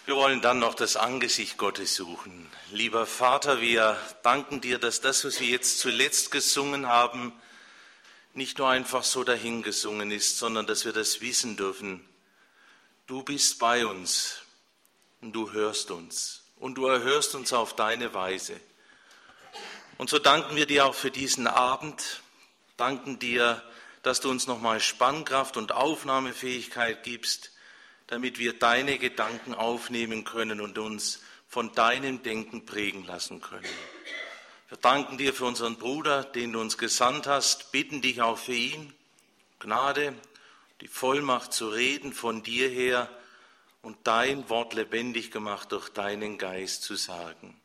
Wir wollen dann noch das Angesicht Gottes suchen. Lieber Vater, wir danken dir, dass das, was wir jetzt zuletzt gesungen haben, nicht nur einfach so dahingesungen ist, sondern dass wir das wissen dürfen. Du bist bei uns und du hörst uns und du erhörst uns auf deine Weise. Und so danken wir dir auch für diesen Abend, danken dir, dass du uns nochmal Spannkraft und Aufnahmefähigkeit gibst, damit wir deine Gedanken aufnehmen können und uns von deinem Denken prägen lassen können. Wir danken dir für unseren Bruder, den du uns gesandt hast, bitten dich auch für ihn, Gnade, die Vollmacht zu reden von dir her und dein Wort lebendig gemacht durch deinen Geist zu sagen.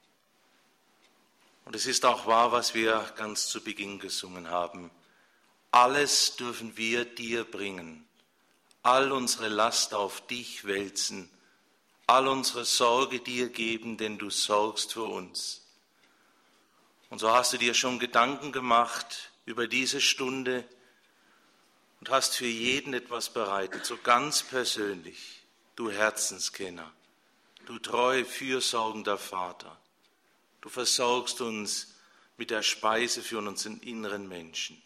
Und es ist auch wahr, was wir ganz zu Beginn gesungen haben. Alles dürfen wir dir bringen. All unsere Last auf dich wälzen, all unsere Sorge dir geben, denn du sorgst für uns. Und so hast du dir schon Gedanken gemacht über diese Stunde und hast für jeden etwas bereitet, so ganz persönlich, du Herzenskenner, du treu fürsorgender Vater. Du versorgst uns mit der Speise für unseren inneren Menschen.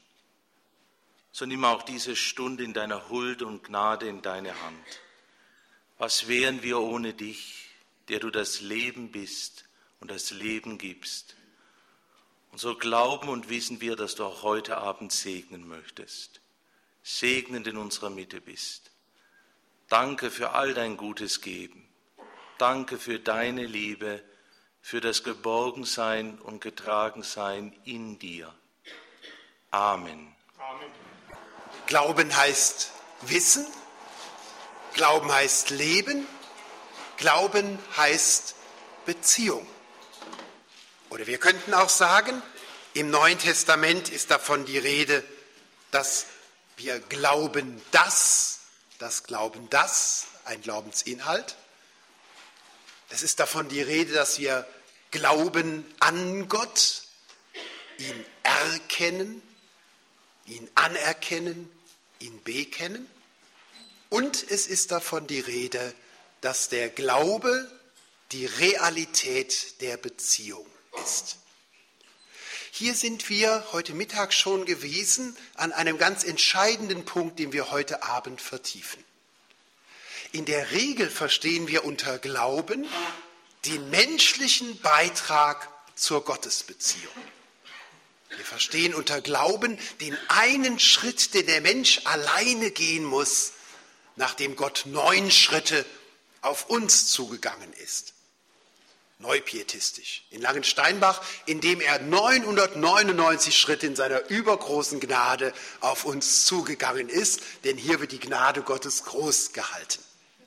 So nimm auch diese Stunde in deiner Huld und Gnade in deine Hand. Was wären wir ohne dich, der du das Leben bist und das Leben gibst? Und so glauben und wissen wir, dass du auch heute Abend segnen möchtest, segnend in unserer Mitte bist. Danke für all dein gutes Geben. Danke für deine Liebe, für das Geborgensein und Getragensein in dir. Amen. Amen. Glauben heißt Wissen, Glauben heißt Leben, Glauben heißt Beziehung. Oder wir könnten auch sagen, im Neuen Testament ist davon die Rede, dass wir glauben, das Glauben, das, ein Glaubensinhalt. Es ist davon die Rede, dass wir glauben an Gott, ihn erkennen, ihn anerkennen, ihn bekennen. Und es ist davon die Rede, dass der Glaube die Realität der Beziehung ist. Hier sind wir heute Mittag schon gewesen an einem ganz entscheidenden Punkt, den wir heute Abend vertiefen. In der Regel verstehen wir unter Glauben den menschlichen Beitrag zur Gottesbeziehung. Wir verstehen unter Glauben den einen Schritt, den der Mensch alleine gehen muss, nachdem Gott 9 Schritte auf uns zugegangen ist. Neupietistisch. In Langensteinbach, indem er 999 Schritte in seiner übergroßen Gnade auf uns zugegangen ist, denn hier wird die Gnade Gottes groß gehalten.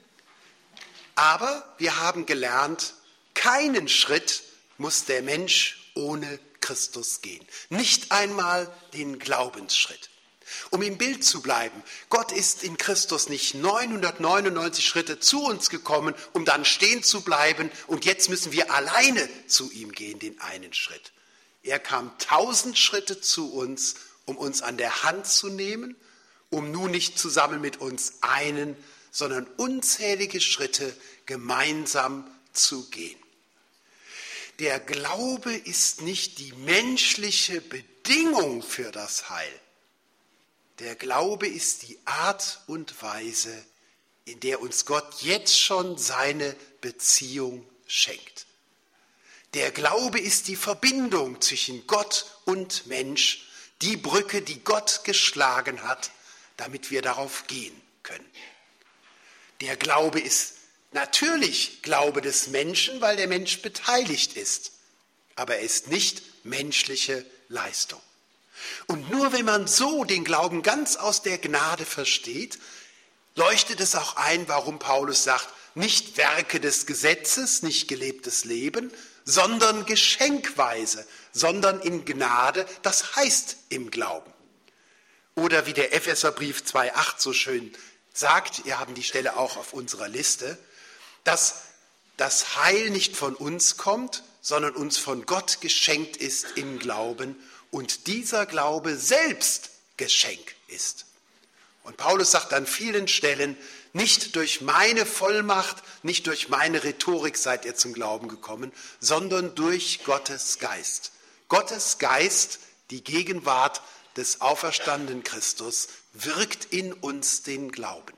Aber wir haben gelernt, keinen Schritt muss der Mensch ohne Christus gehen. Nicht einmal den Glaubensschritt. Um im Bild zu bleiben, Gott ist in Christus nicht 999 Schritte zu uns gekommen, um dann stehen zu bleiben und jetzt müssen wir alleine zu ihm gehen, den einen Schritt. Er kam 1000 Schritte zu uns, um uns an der Hand zu nehmen, um nun nicht zusammen mit uns einen, sondern unzählige Schritte gemeinsam zu gehen. Der Glaube ist nicht die menschliche Bedingung für das Heil. Der Glaube ist die Art und Weise, in der uns Gott jetzt schon seine Beziehung schenkt. Der Glaube ist die Verbindung zwischen Gott und Mensch, die Brücke, die Gott geschlagen hat, damit wir darauf gehen können. Der Glaube ist natürlich Glaube des Menschen, weil der Mensch beteiligt ist, aber er ist nicht menschliche Leistung. Und nur wenn man so den Glauben ganz aus der Gnade versteht, leuchtet es auch ein, warum Paulus sagt, nicht Werke des Gesetzes, nicht gelebtes Leben, sondern geschenkweise, sondern in Gnade, das heißt im Glauben. Oder wie der Epheserbrief 2,8 so schön sagt, wir haben die Stelle auch auf unserer Liste, dass das Heil nicht von uns kommt, sondern uns von Gott geschenkt ist im Glauben und dieser Glaube selbst Geschenk ist. Und Paulus sagt an vielen Stellen, nicht durch meine Vollmacht, Nicht durch meine Rhetorik seid ihr zum Glauben gekommen, sondern durch Gottes Geist. Gottes Geist, die Gegenwart des auferstandenen Christus, wirkt in uns den Glauben.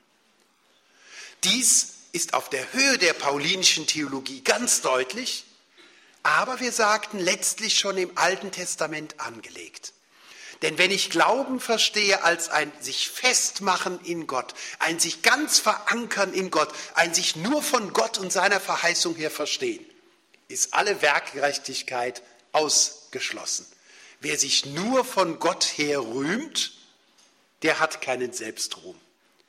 Dies ist auf der Höhe der paulinischen Theologie ganz deutlich, aber wir sagten letztlich schon im Alten Testament angelegt. Denn wenn ich Glauben verstehe als ein sich festmachen in Gott, ein sich ganz verankern in Gott, ein sich nur von Gott und seiner Verheißung her verstehen, ist alle Werkgerechtigkeit ausgeschlossen. Wer sich nur von Gott her rühmt, der hat keinen Selbstruhm.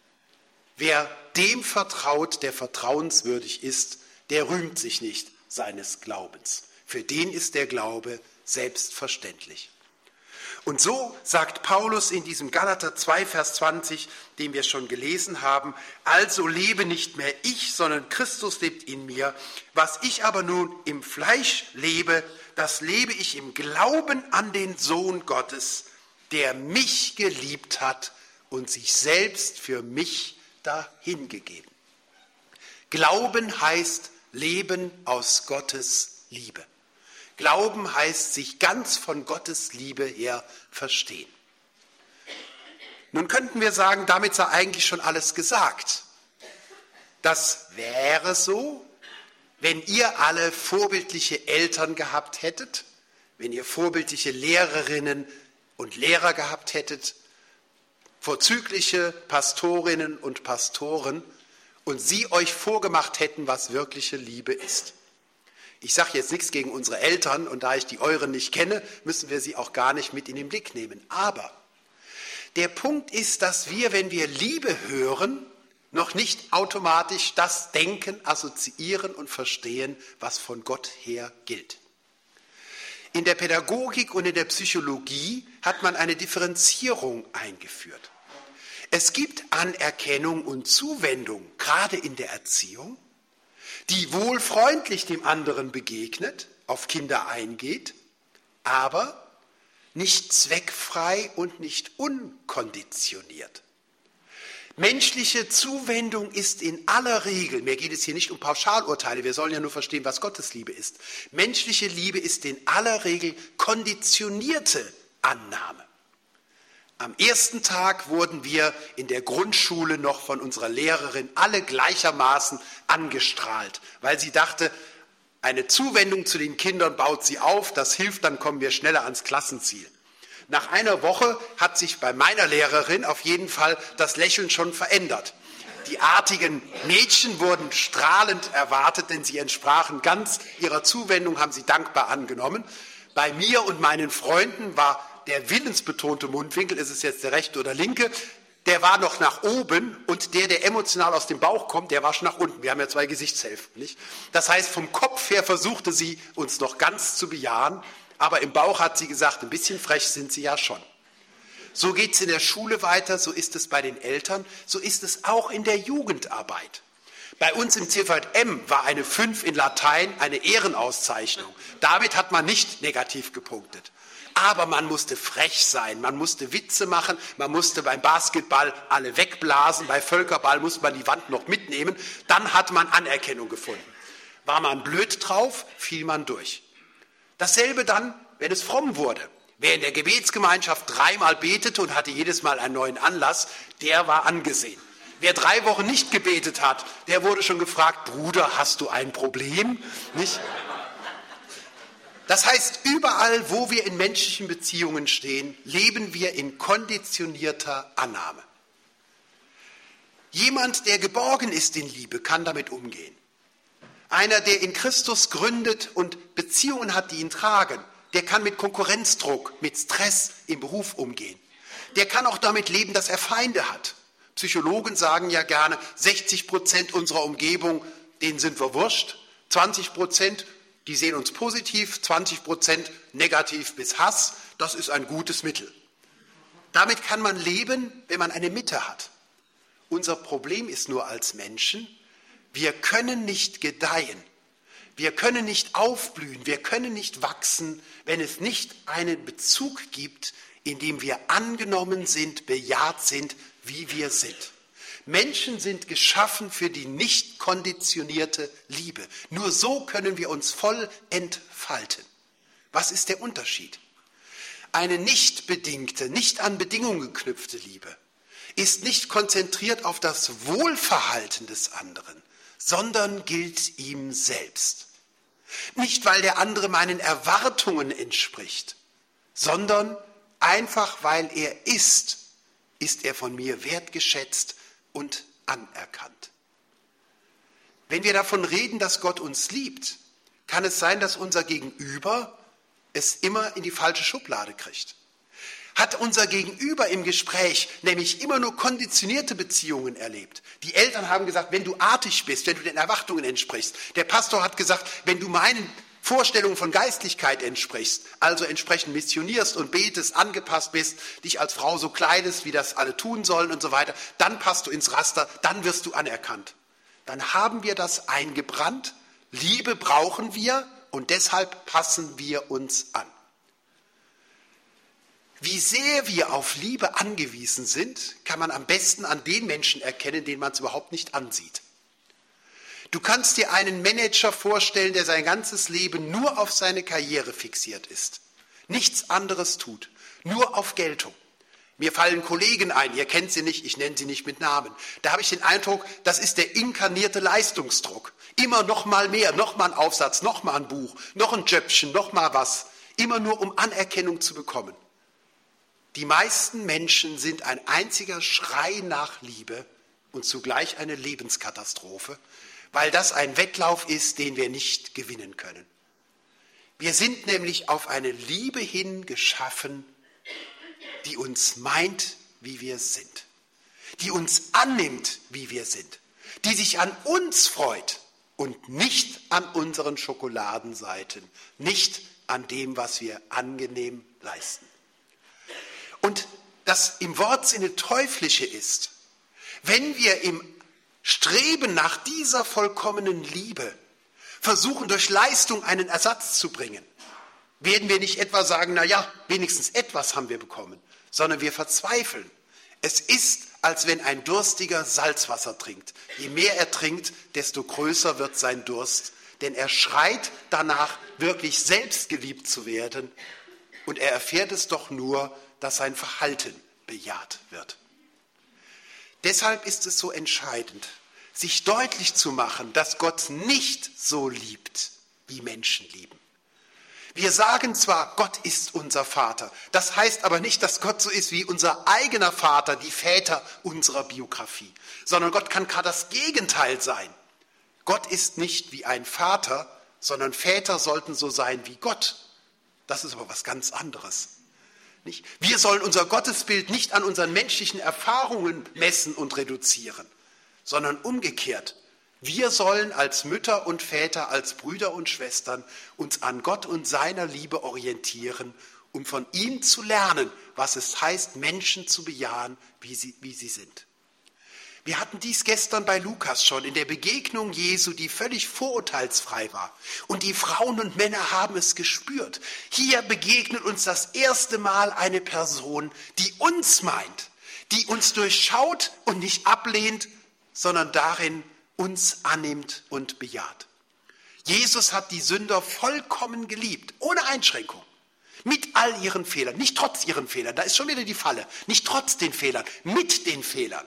Wer dem vertraut, der vertrauenswürdig ist, der rühmt sich nicht seines Glaubens. Für den ist der Glaube selbstverständlich. Und so sagt Paulus in diesem Galater 2, Vers 20, den wir schon gelesen haben, also lebe nicht mehr ich, sondern Christus lebt in mir. Was ich aber nun im Fleisch lebe, das lebe ich im Glauben an den Sohn Gottes, der mich geliebt hat und sich selbst für mich dahingegeben. Glauben heißt Leben aus Gottes Liebe. Glauben heißt sich ganz von Gottes Liebe her verstehen. Nun könnten wir sagen, damit sei eigentlich schon alles gesagt. Das wäre so, wenn ihr alle vorbildliche Eltern gehabt hättet, wenn ihr vorbildliche Lehrerinnen und Lehrer gehabt hättet, vorzügliche Pastorinnen und Pastoren und sie euch vorgemacht hätten, was wirkliche Liebe ist. Ich sage jetzt nichts gegen unsere Eltern und da ich die euren nicht kenne, müssen wir sie auch gar nicht mit in den Blick nehmen. Aber der Punkt ist, dass wir, wenn wir Liebe hören, noch nicht automatisch das denken, assoziieren und verstehen, was von Gott her gilt. In der Pädagogik und in der Psychologie hat man eine Differenzierung eingeführt. Es gibt Anerkennung und Zuwendung, gerade in der Erziehung, die wohl freundlich dem anderen begegnet, auf Kinder eingeht, aber nicht zweckfrei und nicht unkonditioniert. Menschliche Zuwendung ist in aller Regel, mir geht es hier nicht um Pauschalurteile, wir sollen ja nur verstehen, was Gottes Liebe ist. Menschliche Liebe ist in aller Regel konditionierte Annahme. Am ersten Tag wurden wir in der Grundschule noch von unserer Lehrerin alle gleichermaßen angestrahlt, weil sie dachte, eine Zuwendung zu den Kindern baut sie auf, das hilft, dann kommen wir schneller ans Klassenziel. Nach einer Woche hat sich bei meiner Lehrerin auf jeden Fall das Lächeln schon verändert. Die artigen Mädchen wurden strahlend erwartet, denn sie entsprachen ganz ihrer Zuwendung, haben sie dankbar angenommen. Bei mir und meinen Freunden war der willensbetonte Mundwinkel, ist es jetzt der rechte oder linke, der war noch nach oben und der emotional aus dem Bauch kommt, der war schon nach unten. Wir haben ja zwei Gesichtshälften, nicht? Das heißt, vom Kopf her versuchte sie uns noch ganz zu bejahen, aber im Bauch hat sie gesagt, ein bisschen frech sind sie ja schon. So geht es in der Schule weiter, so ist es bei den Eltern, so ist es auch in der Jugendarbeit. Bei uns im CVM war eine 5 in Latein eine Ehrenauszeichnung. Damit hat man nicht negativ gepunktet. Aber man musste frech sein, man musste Witze machen, man musste beim Basketball alle wegblasen, bei Völkerball musste man die Wand noch mitnehmen, dann hat man Anerkennung gefunden. War man blöd drauf, fiel man durch. Dasselbe dann, wenn es fromm wurde. Wer in der Gebetsgemeinschaft 3-mal betete und hatte jedes Mal einen neuen Anlass, der war angesehen. Wer 3 Wochen nicht gebetet hat, der wurde schon gefragt, Bruder, hast du ein Problem? Nicht? Das heißt, überall, wo wir in menschlichen Beziehungen stehen, leben wir in konditionierter Annahme. Jemand, der geborgen ist in Liebe, kann damit umgehen. Einer, der in Christus gründet und Beziehungen hat, die ihn tragen, der kann mit Konkurrenzdruck, mit Stress im Beruf umgehen. Der kann auch damit leben, dass er Feinde hat. Psychologen sagen ja gerne, 60% unserer Umgebung, denen sind wir wurscht, 20%, die sehen uns positiv, 20% negativ bis Hass, das ist ein gutes Mittel. Damit kann man leben, wenn man eine Mitte hat. Unser Problem ist nur als Menschen, wir können nicht gedeihen, wir können nicht aufblühen, wir können nicht wachsen, wenn es nicht einen Bezug gibt, in dem wir angenommen sind, bejaht sind, wie wir sind. Menschen sind geschaffen für die nicht konditionierte Liebe. Nur so können wir uns voll entfalten. Was ist der Unterschied? Eine nicht bedingte, nicht an Bedingungen geknüpfte Liebe ist nicht konzentriert auf das Wohlverhalten des anderen, sondern gilt ihm selbst. Nicht, weil der andere meinen Erwartungen entspricht, sondern einfach, weil er ist er von mir wertgeschätzt und anerkannt. Wenn wir davon reden, dass Gott uns liebt, kann es sein, dass unser Gegenüber es immer in die falsche Schublade kriegt. Hat unser Gegenüber im Gespräch nämlich immer nur konditionierte Beziehungen erlebt. Die Eltern haben gesagt, wenn du artig bist, wenn du den Erwartungen entsprichst. Der Pastor hat gesagt, wenn du meinen Vorstellungen von Geistlichkeit entsprichst, also entsprechend missionierst und betest, angepasst bist, dich als Frau so kleidest, wie das alle tun sollen und so weiter, dann passt du ins Raster, dann wirst du anerkannt. Dann haben wir das eingebrannt. Liebe brauchen wir und deshalb passen wir uns an. Wie sehr wir auf Liebe angewiesen sind, kann man am besten an den Menschen erkennen, denen man es überhaupt nicht ansieht. Du kannst dir einen Manager vorstellen, der sein ganzes Leben nur auf seine Karriere fixiert ist, nichts anderes tut, nur auf Geltung. Mir fallen Kollegen ein, ihr kennt sie nicht, ich nenne sie nicht mit Namen. Da habe ich den Eindruck, das ist der inkarnierte Leistungsdruck. Immer noch mal mehr, noch mal ein Aufsatz, noch mal ein Buch, noch ein Jöppchen, noch mal was. Immer nur, um Anerkennung zu bekommen. Die meisten Menschen sind ein einziger Schrei nach Liebe und zugleich eine Lebenskatastrophe, weil das ein Wettlauf ist, den wir nicht gewinnen können. Wir sind nämlich auf eine Liebe hin geschaffen, die uns meint, wie wir sind, die uns annimmt, wie wir sind, die sich an uns freut und nicht an unseren Schokoladenseiten, nicht an dem, was wir angenehm leisten. Und das im Wortsinne Teuflische ist, wenn wir im Streben nach dieser vollkommenen Liebe versuchen, durch Leistung einen Ersatz zu bringen, werden wir nicht etwa sagen, na ja, wenigstens etwas haben wir bekommen, sondern wir verzweifeln. Es ist, als wenn ein Durstiger Salzwasser trinkt. Je mehr er trinkt, desto größer wird sein Durst, denn er schreit danach, wirklich selbst geliebt zu werden, und er erfährt es doch nur, dass sein Verhalten bejaht wird. Deshalb ist es so entscheidend, sich deutlich zu machen, dass Gott nicht so liebt, wie Menschen lieben. Wir sagen zwar, Gott ist unser Vater, das heißt aber nicht, dass Gott so ist wie unser eigener Vater, die Väter unserer Biografie, sondern Gott kann gerade das Gegenteil sein. Gott ist nicht wie ein Vater, sondern Väter sollten so sein wie Gott. Das ist aber was ganz anderes. Nicht? Wir sollen unser Gottesbild nicht an unseren menschlichen Erfahrungen messen und reduzieren, sondern umgekehrt. Wir sollen als Mütter und Väter, als Brüder und Schwestern uns an Gott und seiner Liebe orientieren, um von ihm zu lernen, was es heißt, Menschen zu bejahen, wie sie sind. Wir hatten dies gestern bei Lukas schon in der Begegnung Jesu, die völlig vorurteilsfrei war. Und die Frauen und Männer haben es gespürt. Hier begegnet uns das erste Mal eine Person, die uns meint, die uns durchschaut und nicht ablehnt, sondern darin uns annimmt und bejaht. Jesus hat die Sünder vollkommen geliebt, ohne Einschränkung, mit all ihren Fehlern, nicht trotz ihren Fehlern, da ist schon wieder die Falle, nicht trotz den Fehlern, mit den Fehlern.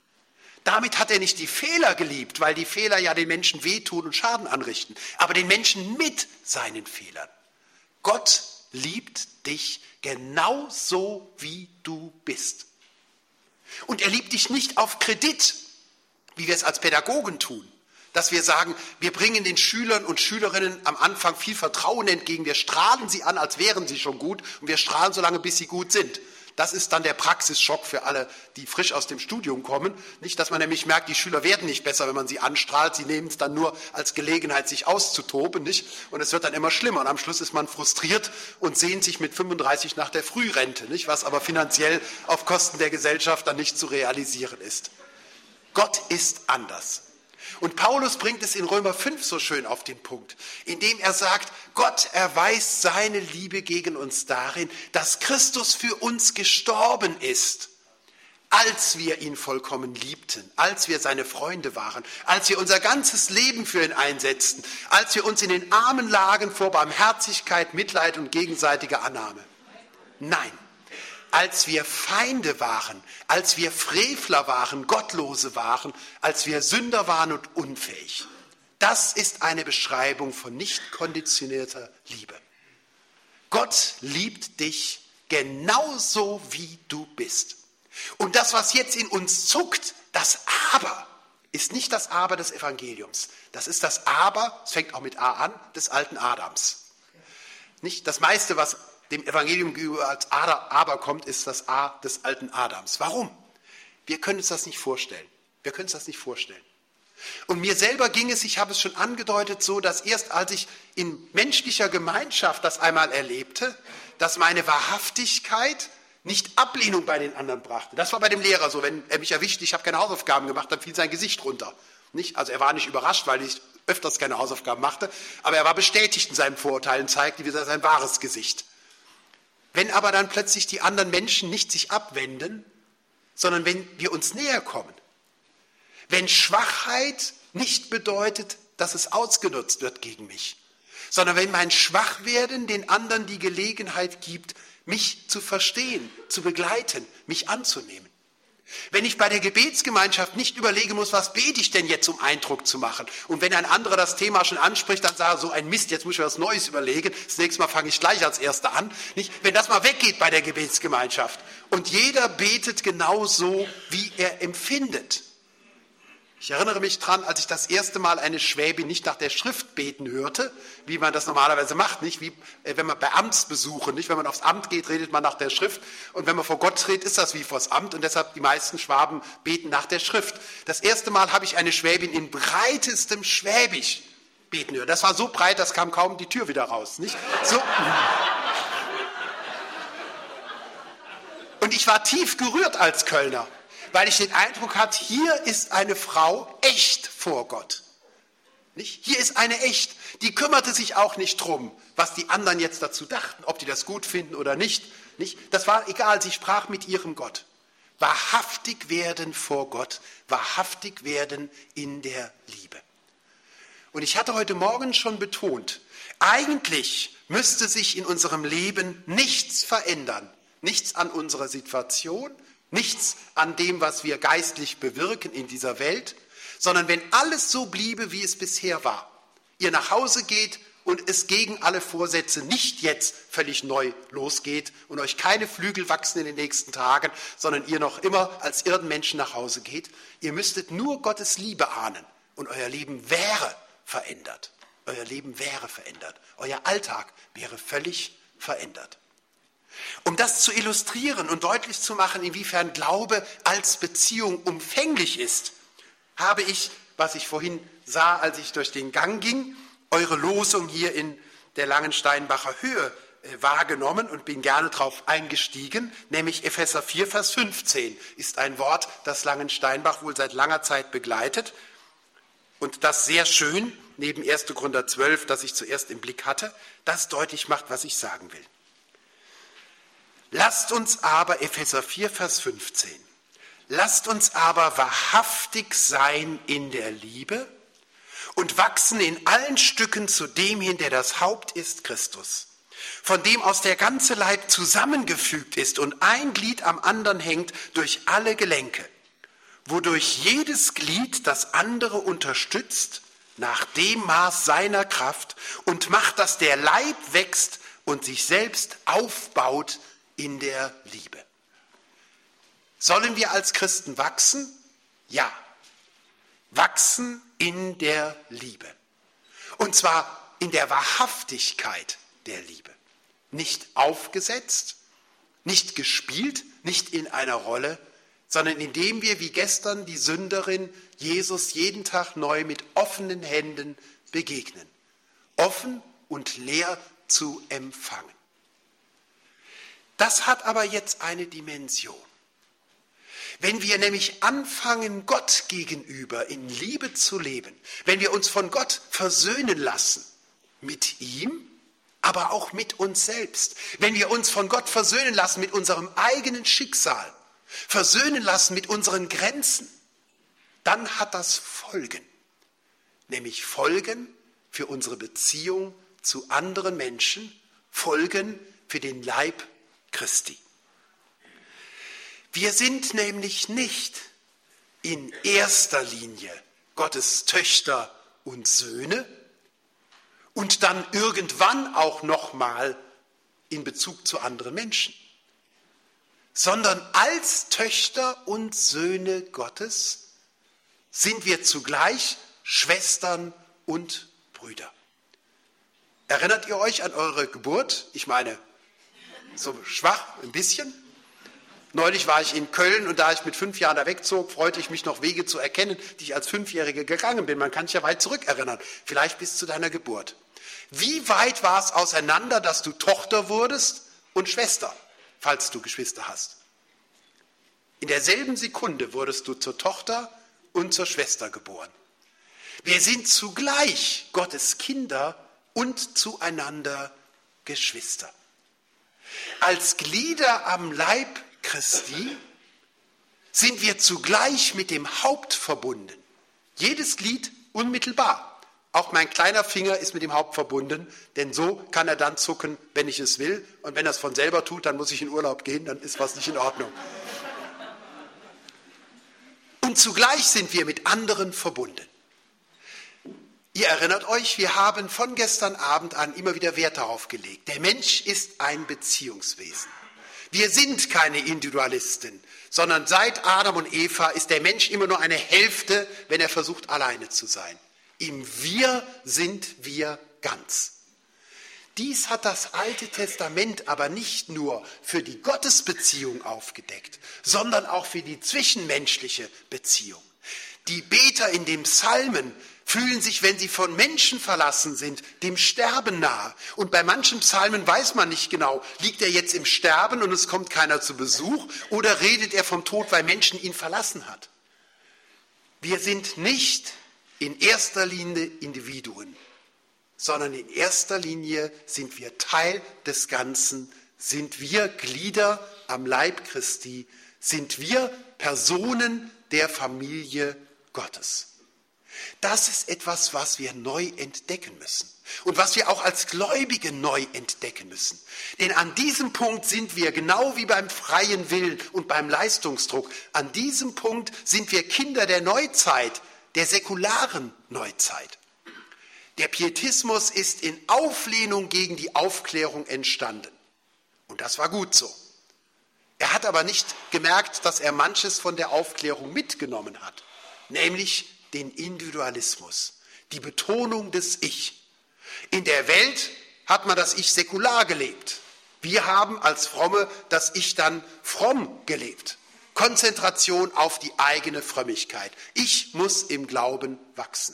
Damit hat er nicht die Fehler geliebt, weil die Fehler ja den Menschen wehtun und Schaden anrichten, aber den Menschen mit seinen Fehlern. Gott liebt dich genauso, wie du bist. Und er liebt dich nicht auf Kredit, wie wir es als Pädagogen tun, dass wir sagen, wir bringen den Schülern und Schülerinnen am Anfang viel Vertrauen entgegen, wir strahlen sie an, als wären sie schon gut und wir strahlen so lange, bis sie gut sind. Das ist dann der Praxisschock für alle, die frisch aus dem Studium kommen. Nicht, dass man nämlich merkt, die Schüler werden nicht besser, wenn man sie anstrahlt. Sie nehmen es dann nur als Gelegenheit, sich auszutoben, nicht? Und es wird dann immer schlimmer. Und am Schluss ist man frustriert und sehnt sich mit 35 nach der Frührente, nicht? Was aber finanziell auf Kosten der Gesellschaft dann nicht zu realisieren ist. Gott ist anders. Und Paulus bringt es in Römer 5 so schön auf den Punkt, indem er sagt, Gott erweist seine Liebe gegen uns darin, dass Christus für uns gestorben ist, als wir ihn vollkommen liebten, als wir seine Freunde waren, als wir unser ganzes Leben für ihn einsetzten, als wir uns in den Armen lagen vor Barmherzigkeit, Mitleid und gegenseitiger Annahme. Nein, als wir Feinde waren, als wir Frevler waren, Gottlose waren, als wir Sünder waren und unfähig. Das ist eine Beschreibung von nicht konditionierter Liebe. Gott liebt dich genauso, wie du bist. Und das, was jetzt in uns zuckt, das Aber, ist nicht das Aber des Evangeliums. Das ist das Aber, es fängt auch mit A an, des alten Adams. Nicht das meiste, was dem Evangelium gegenüber als Aber kommt, ist das A des alten Adams. Warum? Wir können uns das nicht vorstellen. Wir können uns das nicht vorstellen. Und mir selber ging es, ich habe es schon angedeutet, so, dass erst als ich in menschlicher Gemeinschaft das einmal erlebte, dass meine Wahrhaftigkeit nicht Ablehnung bei den anderen brachte. Das war bei dem Lehrer so, wenn er mich erwischt, ich habe keine Hausaufgaben gemacht, dann fiel sein Gesicht runter. Nicht? Also er war nicht überrascht, weil ich öfters keine Hausaufgaben machte, aber er war bestätigt in seinem Vorurteil und zeigte wieder sein wahres Gesicht. Wenn aber dann plötzlich die anderen Menschen nicht sich abwenden, sondern wenn wir uns näher kommen, wenn Schwachheit nicht bedeutet, dass es ausgenutzt wird gegen mich, sondern wenn mein Schwachwerden den anderen die Gelegenheit gibt, mich zu verstehen, zu begleiten, mich anzunehmen. Wenn ich bei der Gebetsgemeinschaft nicht überlegen muss, was bete ich denn jetzt, um Eindruck zu machen? Und wenn ein anderer das Thema schon anspricht, dann sage ich, so ein Mist, jetzt muss ich was Neues überlegen. Das nächste Mal fange ich gleich als Erster an. Nicht? Wenn das mal weggeht bei der Gebetsgemeinschaft und jeder betet genau so, wie er empfindet. Ich erinnere mich dran, als ich das erste Mal eine Schwäbin nicht nach der Schrift beten hörte, wie man das normalerweise macht, nicht wie wenn man bei Amtsbesuchen, nicht wenn man aufs Amt geht, redet man nach der Schrift und wenn man vor Gott redet, ist das wie vors Amt und deshalb die meisten Schwaben beten nach der Schrift. Das erste Mal habe ich eine Schwäbin in breitestem Schwäbisch beten hören. Das war so breit, das kam kaum die Tür wieder raus, nicht? So. Und ich war tief gerührt als Kölner, weil ich den Eindruck hatte, hier ist eine Frau echt vor Gott. Nicht? Hier ist eine echt. Die kümmerte sich auch nicht drum, was die anderen jetzt dazu dachten, ob die das gut finden oder nicht. Das war egal, sie sprach mit ihrem Gott. Wahrhaftig werden vor Gott, wahrhaftig werden in der Liebe. Und ich hatte heute Morgen schon betont, eigentlich müsste sich in unserem Leben nichts verändern. Nichts an unserer Situation, nichts an dem, was wir geistlich bewirken in dieser Welt, sondern wenn alles so bliebe, wie es bisher war, ihr nach Hause geht und es gegen alle Vorsätze nicht jetzt völlig neu losgeht und euch keine Flügel wachsen in den nächsten Tagen, sondern ihr noch immer als Erdenmenschen nach Hause geht, ihr müsstet nur Gottes Liebe ahnen und euer Leben wäre verändert. Euer Leben wäre verändert. Euer Alltag wäre völlig verändert. Um das zu illustrieren und deutlich zu machen, inwiefern Glaube als Beziehung umfänglich ist, habe ich, was ich vorhin sah, als ich durch den Gang ging, eure Losung hier in der Langensteinbacher Höhe wahrgenommen und bin gerne darauf eingestiegen, nämlich Epheser 4, Vers 15 ist ein Wort, das Langensteinbach wohl seit langer Zeit begleitet und das sehr schön, neben 1. Korinther 12, das ich zuerst im Blick hatte, das deutlich macht, was ich sagen will. Lasst uns aber, Epheser 4, Vers 15, lasst uns aber wahrhaftig sein in der Liebe und wachsen in allen Stücken zu dem hin, der das Haupt ist, Christus, von dem aus der ganze Leib zusammengefügt ist und ein Glied am anderen hängt durch alle Gelenke, wodurch jedes Glied das andere unterstützt nach dem Maß seiner Kraft und macht, dass der Leib wächst und sich selbst aufbaut in der Liebe. Sollen wir als Christen wachsen? Ja. Wachsen in der Liebe. Und zwar in der Wahrhaftigkeit der Liebe. Nicht aufgesetzt, nicht gespielt, nicht in einer Rolle, sondern indem wir wie gestern die Sünderin Jesus jeden Tag neu mit offenen Händen begegnen. Offen und leer zu empfangen. Das hat aber jetzt eine Dimension. Wenn wir nämlich anfangen, Gott gegenüber in Liebe zu leben, wenn wir uns von Gott versöhnen lassen, mit ihm, aber auch mit uns selbst, wenn wir uns von Gott versöhnen lassen mit unserem eigenen Schicksal, versöhnen lassen mit unseren Grenzen, dann hat das Folgen. Nämlich Folgen für unsere Beziehung zu anderen Menschen, Folgen für den Leib Christi. Wir sind nämlich nicht in erster Linie Gottes Töchter und Söhne und dann irgendwann auch nochmal in Bezug zu anderen Menschen, sondern als Töchter und Söhne Gottes sind wir zugleich Schwestern und Brüder. Erinnert ihr euch an eure Geburt? Ich meine, so schwach, ein bisschen. Neulich war ich in Köln und da ich mit 5 Jahren da wegzog, freute ich mich noch Wege zu erkennen, die ich als 5-Jährige gegangen bin. Man kann sich ja weit zurückerinnern, vielleicht bis zu deiner Geburt. Wie weit war es auseinander, dass du Tochter wurdest und Schwester, falls du Geschwister hast? In derselben Sekunde wurdest du zur Tochter und zur Schwester geboren. Wir sind zugleich Gottes Kinder und zueinander Geschwister. Als Glieder am Leib Christi sind wir zugleich mit dem Haupt verbunden. Jedes Glied unmittelbar. Auch mein kleiner Finger ist mit dem Haupt verbunden, denn so kann er dann zucken, wenn ich es will. Und wenn er es von selber tut, dann muss ich in Urlaub gehen, dann ist was nicht in Ordnung. Und zugleich sind wir mit anderen verbunden. Ihr erinnert euch, wir haben von gestern Abend an immer wieder Wert darauf gelegt. Der Mensch ist ein Beziehungswesen. Wir sind keine Individualisten, sondern seit Adam und Eva ist der Mensch immer nur eine Hälfte, wenn er versucht, alleine zu sein. Im Wir sind wir ganz. Dies hat das Alte Testament aber nicht nur für die Gottesbeziehung aufgedeckt, sondern auch für die zwischenmenschliche Beziehung. Die Beter in den Psalmen fühlen sich, wenn sie von Menschen verlassen sind, dem Sterben nahe. Und bei manchen Psalmen weiß man nicht genau, liegt er jetzt im Sterben und es kommt keiner zu Besuch oder redet er vom Tod, weil Menschen ihn verlassen hat. Wir sind nicht in erster Linie Individuen, sondern in erster Linie sind wir Teil des Ganzen, sind wir Glieder am Leib Christi, sind wir Personen der Familie Gottes. Das ist etwas, was wir neu entdecken müssen und was wir auch als Gläubige neu entdecken müssen. Denn an diesem Punkt sind wir, genau wie beim freien Willen und beim Leistungsdruck, an diesem Punkt sind wir Kinder der Neuzeit, der säkularen Neuzeit. Der Pietismus ist in Auflehnung gegen die Aufklärung entstanden. Und das war gut so. Er hat aber nicht gemerkt, dass er manches von der Aufklärung mitgenommen hat, nämlich den Individualismus, die Betonung des Ich. In der Welt hat man das Ich säkular gelebt. Wir haben als Fromme das Ich dann fromm gelebt. Konzentration auf die eigene Frömmigkeit. Ich muss im Glauben wachsen.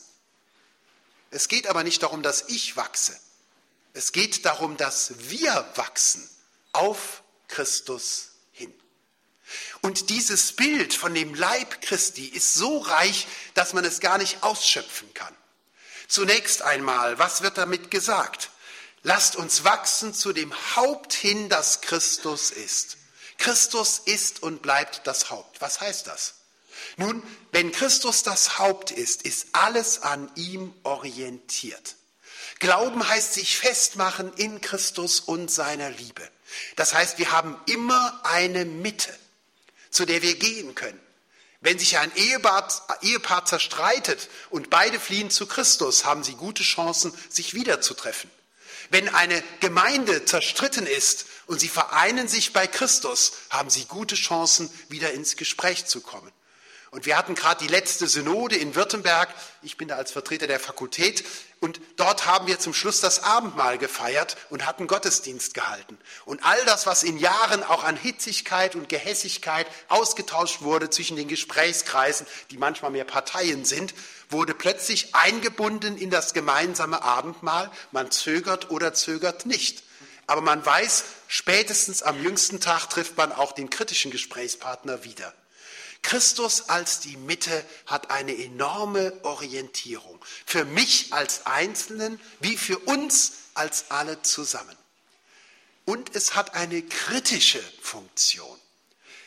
Es geht aber nicht darum, dass ich wachse. Es geht darum, dass wir wachsen auf Christus hin. Und dieses Bild von dem Leib Christi ist so reich, dass man es gar nicht ausschöpfen kann. Zunächst einmal, was wird damit gesagt? Lasst uns wachsen zu dem Haupt hin, das Christus ist. Christus ist und bleibt das Haupt. Was heißt das? Nun, wenn Christus das Haupt ist alles an ihm orientiert. Glauben heißt sich festmachen in Christus und seiner Liebe. Das heißt, wir haben immer eine Mitte, zu der wir gehen können. Wenn sich ein Ehepaar zerstreitet und beide fliehen zu Christus, haben sie gute Chancen, sich wiederzutreffen. Wenn eine Gemeinde zerstritten ist und sie vereinen sich bei Christus, haben sie gute Chancen, wieder ins Gespräch zu kommen. Und wir hatten gerade die letzte Synode in Württemberg. Ich bin da als Vertreter der Fakultät. Und dort haben wir zum Schluss das Abendmahl gefeiert und hatten Gottesdienst gehalten. Und all das, was in Jahren auch an Hitzigkeit und Gehässigkeit ausgetauscht wurde zwischen den Gesprächskreisen, die manchmal mehr Parteien sind, wurde plötzlich eingebunden in das gemeinsame Abendmahl. Man zögert oder zögert nicht. Aber man weiß, spätestens am jüngsten Tag trifft man auch den kritischen Gesprächspartner wieder. Christus als die Mitte hat eine enorme Orientierung. Für mich als Einzelnen wie für uns als alle zusammen. Und es hat eine kritische Funktion.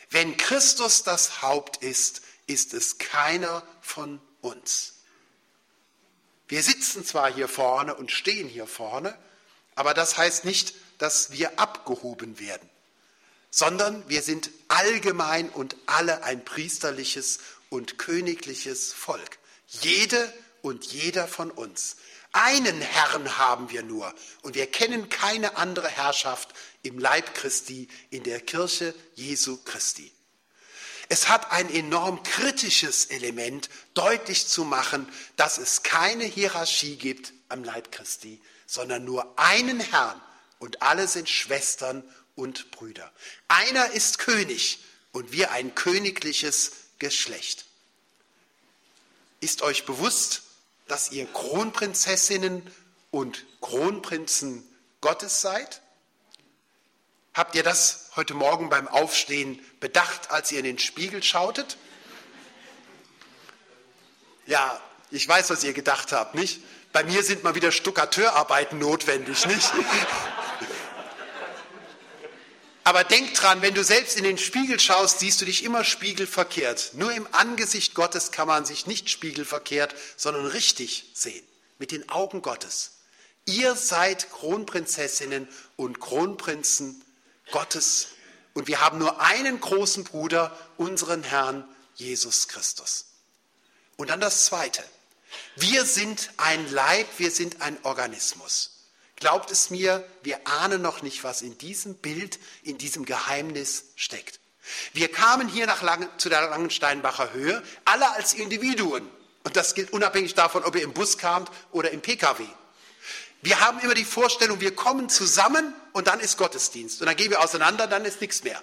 Wenn Christus das Haupt ist, ist es keiner von uns. Wir sitzen zwar hier vorne und stehen hier vorne, aber das heißt nicht, dass wir abgehoben werden, sondern wir sind allgemein und alle ein priesterliches und königliches Volk. Jede und jeder von uns. Einen Herrn haben wir nur und wir kennen keine andere Herrschaft im Leib Christi, in der Kirche Jesu Christi. Es hat ein enorm kritisches Element, deutlich zu machen, dass es keine Hierarchie gibt am Leib Christi, sondern nur einen Herrn und alle sind Schwestern und Brüder. Einer ist König und wir ein königliches Geschlecht. Ist euch bewusst, dass ihr Kronprinzessinnen und Kronprinzen Gottes seid? Habt ihr das heute Morgen beim Aufstehen bedacht, als ihr in den Spiegel schautet? Ja, ich weiß, was ihr gedacht habt, nicht? Bei mir sind mal wieder Stuckateurarbeiten notwendig, nicht? Aber denk dran, wenn du selbst in den Spiegel schaust, siehst du dich immer spiegelverkehrt. Nur im Angesicht Gottes kann man sich nicht spiegelverkehrt, sondern richtig sehen, mit den Augen Gottes. Ihr seid Kronprinzessinnen und Kronprinzen Gottes und wir haben nur einen großen Bruder, unseren Herrn Jesus Christus. Und dann das Zweite. Wir sind ein Leib, wir sind ein Organismus. Glaubt es mir, wir ahnen noch nicht, was in diesem Bild, in diesem Geheimnis steckt. Wir kamen hier zu der Langensteinbacher Höhe, alle als Individuen. Und das gilt unabhängig davon, ob ihr im Bus kamt oder im Pkw. Wir haben immer die Vorstellung, wir kommen zusammen und dann ist Gottesdienst. Und dann gehen wir auseinander, dann ist nichts mehr.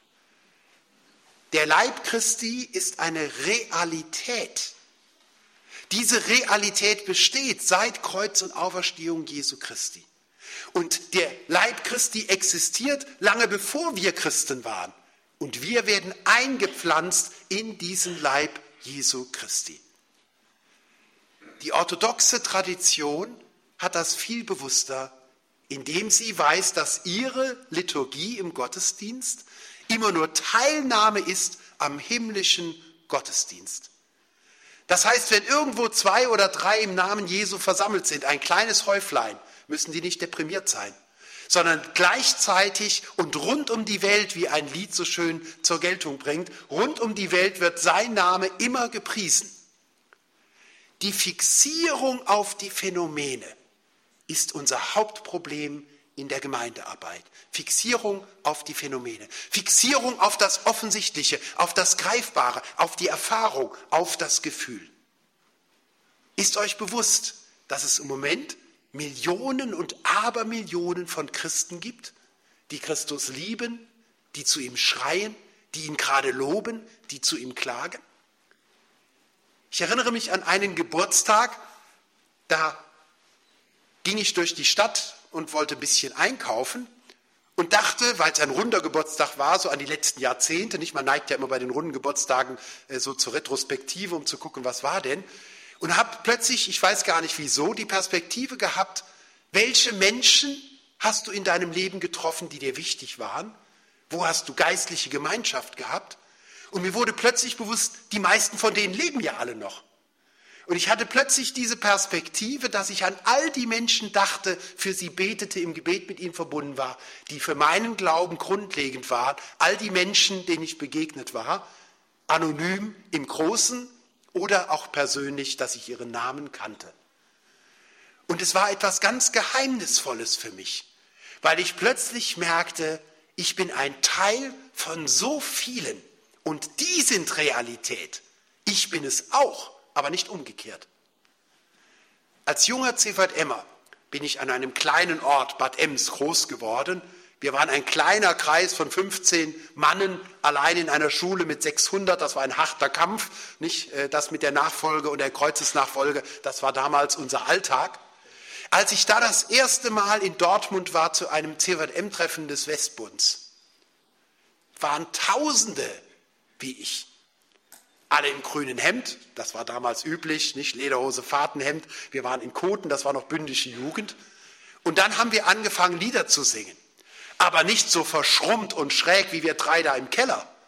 Der Leib Christi ist eine Realität. Diese Realität besteht seit Kreuz und Auferstehung Jesu Christi. Und der Leib Christi existiert lange bevor wir Christen waren. Und wir werden eingepflanzt in diesen Leib Jesu Christi. Die orthodoxe Tradition hat das viel bewusster, indem sie weiß, dass ihre Liturgie im Gottesdienst immer nur Teilnahme ist am himmlischen Gottesdienst. Das heißt, wenn irgendwo 2 oder 3 im Namen Jesu versammelt sind, ein kleines Häuflein, müssen die nicht deprimiert sein, sondern gleichzeitig und rund um die Welt, wie ein Lied so schön zur Geltung bringt, rund um die Welt wird sein Name immer gepriesen. Die Fixierung auf die Phänomene ist unser Hauptproblem in der Gemeindearbeit. Fixierung auf die Phänomene, Fixierung auf das Offensichtliche, auf das Greifbare, auf die Erfahrung, auf das Gefühl. Ist euch bewusst, dass es im Moment Millionen und Abermillionen von Christen gibt, die Christus lieben, die zu ihm schreien, die ihn gerade loben, die zu ihm klagen? Ich erinnere mich an einen Geburtstag, da ging ich durch die Stadt und wollte ein bisschen einkaufen und dachte, weil es ein runder Geburtstag war, so an die letzten Jahrzehnte, nicht, man neigt ja immer bei den runden Geburtstagen so zur Retrospektive, um zu gucken, was war denn, und habe plötzlich, ich weiß gar nicht wieso, die Perspektive gehabt, welche Menschen hast du in deinem Leben getroffen, die dir wichtig waren? Wo hast du geistliche Gemeinschaft gehabt? Und mir wurde plötzlich bewusst, die meisten von denen leben ja alle noch. Und ich hatte plötzlich diese Perspektive, dass ich an all die Menschen dachte, für sie betete, im Gebet mit ihnen verbunden war, die für meinen Glauben grundlegend waren, all die Menschen, denen ich begegnet war, anonym im Großen oder auch persönlich, dass ich ihren Namen kannte. Und es war etwas ganz Geheimnisvolles für mich, weil ich plötzlich merkte, ich bin ein Teil von so vielen und die sind Realität. Ich bin es auch. Aber nicht umgekehrt. Als junger CVMer bin ich an einem kleinen Ort, Bad Ems, groß geworden. Wir waren ein kleiner Kreis von 15 Mannen, allein in einer Schule mit 600. Das war ein harter Kampf. Nicht das mit der Nachfolge und der Kreuzesnachfolge, das war damals unser Alltag. Als ich da das erste Mal in Dortmund war zu einem CVM-Treffen des Westbunds, waren Tausende wie ich. Alle im grünen Hemd, das war damals üblich, nicht Lederhose, Fahrtenhemd. Wir waren in Koten, das war noch bündische Jugend. Und dann haben wir angefangen, Lieder zu singen. Aber nicht so verschrummt und schräg wie wir 3 da im Keller,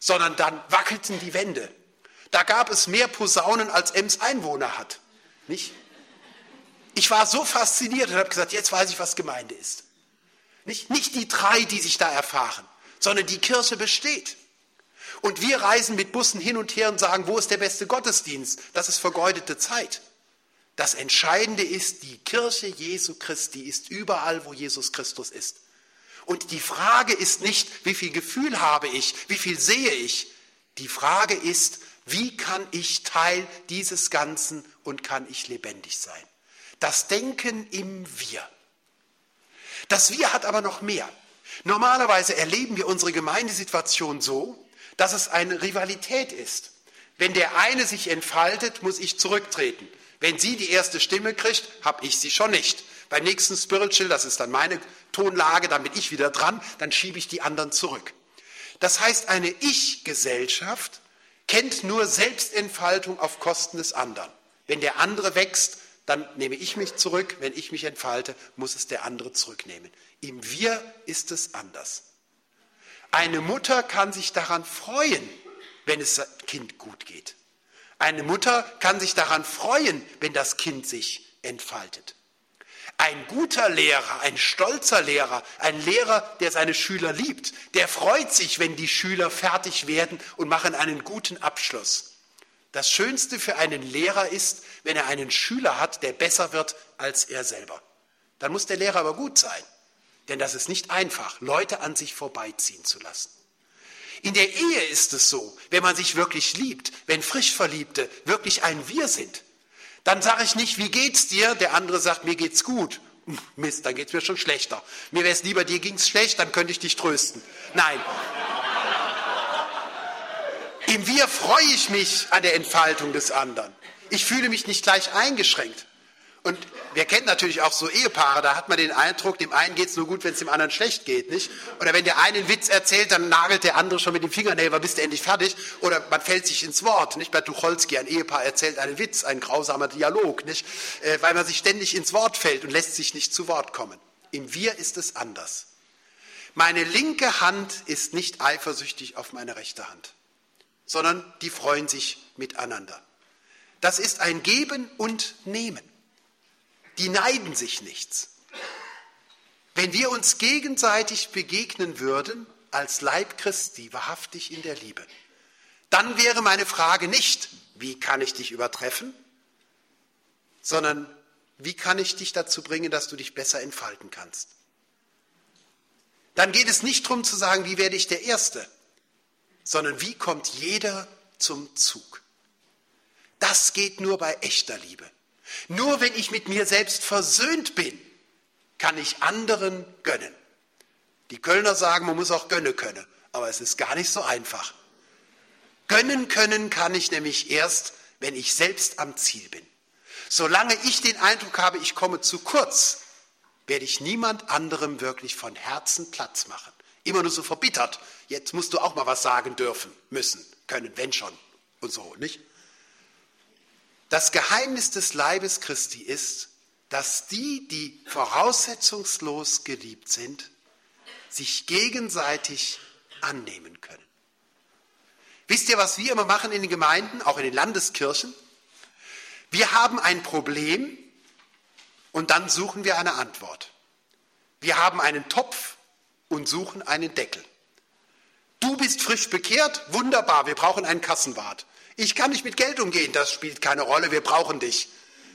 sondern dann wackelten die Wände. Da gab es mehr Posaunen, als Ems Einwohner hat. Nicht? Ich war so fasziniert und habe gesagt, jetzt weiß ich, was Gemeinde ist. Nicht die 3, die sich da erfahren, sondern die Kirche besteht. Und wir reisen mit Bussen hin und her und sagen, wo ist der beste Gottesdienst? Das ist vergeudete Zeit. Das Entscheidende ist, die Kirche Jesu Christi ist überall, wo Jesus Christus ist. Und die Frage ist nicht, wie viel Gefühl habe ich, wie viel sehe ich. Die Frage ist, wie kann ich Teil dieses Ganzen und kann ich lebendig sein? Das Denken im Wir. Das Wir hat aber noch mehr. Normalerweise erleben wir unsere Gemeindesituation so, dass es eine Rivalität ist. Wenn der eine sich entfaltet, muss ich zurücktreten. Wenn sie die erste Stimme kriegt, habe ich sie schon nicht. Beim nächsten Spiritual, das ist dann meine Tonlage, dann bin ich wieder dran, dann schiebe ich die anderen zurück. Das heißt, eine Ich-Gesellschaft kennt nur Selbstentfaltung auf Kosten des anderen. Wenn der andere wächst, dann nehme ich mich zurück. Wenn ich mich entfalte, muss es der andere zurücknehmen. Im Wir ist es anders. Eine Mutter kann sich daran freuen, wenn es dem Kind gut geht. Eine Mutter kann sich daran freuen, wenn das Kind sich entfaltet. Ein guter Lehrer, ein stolzer Lehrer, ein Lehrer, der seine Schüler liebt, der freut sich, wenn die Schüler fertig werden und machen einen guten Abschluss. Das Schönste für einen Lehrer ist, wenn er einen Schüler hat, der besser wird als er selber. Dann muss der Lehrer aber gut sein, denn das ist nicht einfach, Leute an sich vorbeiziehen zu lassen. In der Ehe ist es so, wenn man sich wirklich liebt, wenn Frischverliebte wirklich ein Wir sind, dann sage ich nicht, wie geht's dir? Der andere sagt, mir geht's gut. Mist, dann geht's mir schon schlechter. Mir wäre es lieber, dir ging's schlecht, dann könnte ich dich trösten. Nein. Im Wir freue ich mich an der Entfaltung des anderen. Ich fühle mich nicht gleich eingeschränkt. Und wir kennen natürlich auch so Ehepaare, da hat man den Eindruck, dem einen geht es nur gut, wenn es dem anderen schlecht geht, nicht? Oder wenn der eine einen Witz erzählt, dann nagelt der andere schon mit dem Fingernägel, wann bist du endlich fertig? Oder man fällt sich ins Wort, nicht? Bei Tucholsky, ein Ehepaar erzählt einen Witz, ein grausamer Dialog, nicht? Weil man sich ständig ins Wort fällt und lässt sich nicht zu Wort kommen. Im Wir ist es anders. Meine linke Hand ist nicht eifersüchtig auf meine rechte Hand, sondern die freuen sich miteinander. Das ist ein Geben und Nehmen. Die neiden sich nichts. Wenn wir uns gegenseitig begegnen würden, als Leib Christi, wahrhaftig in der Liebe, dann wäre meine Frage nicht, wie kann ich dich übertreffen, sondern wie kann ich dich dazu bringen, dass du dich besser entfalten kannst. Dann geht es nicht darum zu sagen, wie werde ich der Erste, sondern wie kommt jeder zum Zug. Das geht nur bei echter Liebe. Nur wenn ich mit mir selbst versöhnt bin, kann ich anderen gönnen. Die Kölner sagen, man muss auch gönnen können, aber es ist gar nicht so einfach. Gönnen können kann ich nämlich erst, wenn ich selbst am Ziel bin. Solange ich den Eindruck habe, ich komme zu kurz, werde ich niemand anderem wirklich von Herzen Platz machen. Immer nur so verbittert. Jetzt musst du auch mal was sagen dürfen, müssen, können, wenn schon und so, nicht? Das Geheimnis des Leibes Christi ist, dass die voraussetzungslos geliebt sind, sich gegenseitig annehmen können. Wisst ihr, was wir immer machen in den Gemeinden, auch in den Landeskirchen? Wir haben ein Problem und dann suchen wir eine Antwort. Wir haben einen Topf und suchen einen Deckel. Du bist frisch bekehrt, wunderbar, wir brauchen einen Kassenwart. Ich kann nicht mit Geld umgehen, das spielt keine Rolle, wir brauchen dich.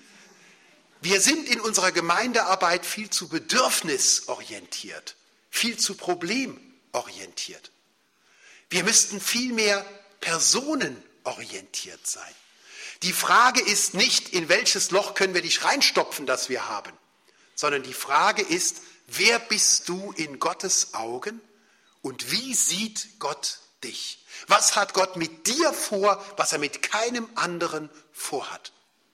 Wir sind in unserer Gemeindearbeit viel zu bedürfnisorientiert, viel zu problemorientiert. Wir müssten viel mehr personenorientiert sein. Die Frage ist nicht, in welches Loch können wir dich reinstopfen, das wir haben, sondern die Frage ist, wer bist du in Gottes Augen und wie sieht Gott dich? Was hat Gott mit dir vor, was er mit keinem anderen vorhat?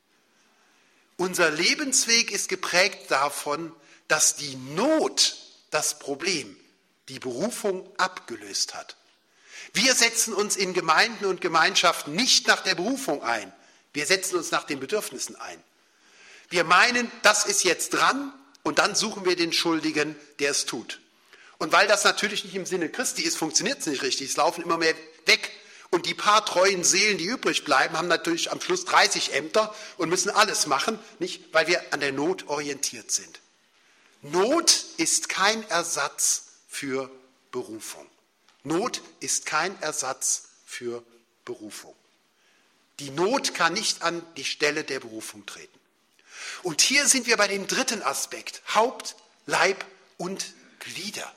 Unser Lebensweg ist geprägt davon, dass die Not das Problem, die Berufung abgelöst hat. Wir setzen uns in Gemeinden und Gemeinschaften nicht nach der Berufung ein, wir setzen uns nach den Bedürfnissen ein. Wir meinen, das ist jetzt dran und dann suchen wir den Schuldigen, der es tut. Und weil das natürlich nicht im Sinne Christi ist, funktioniert es nicht richtig. Es laufen immer mehr weg. Und die paar treuen Seelen, die übrig bleiben, haben natürlich am Schluss 30 Ämter und müssen alles machen, nicht, weil wir an der Not orientiert sind. Not ist kein Ersatz für Berufung. Not ist kein Ersatz für Berufung. Die Not kann nicht an die Stelle der Berufung treten. Und hier sind wir bei dem dritten Aspekt, Haupt, Leib und Glieder.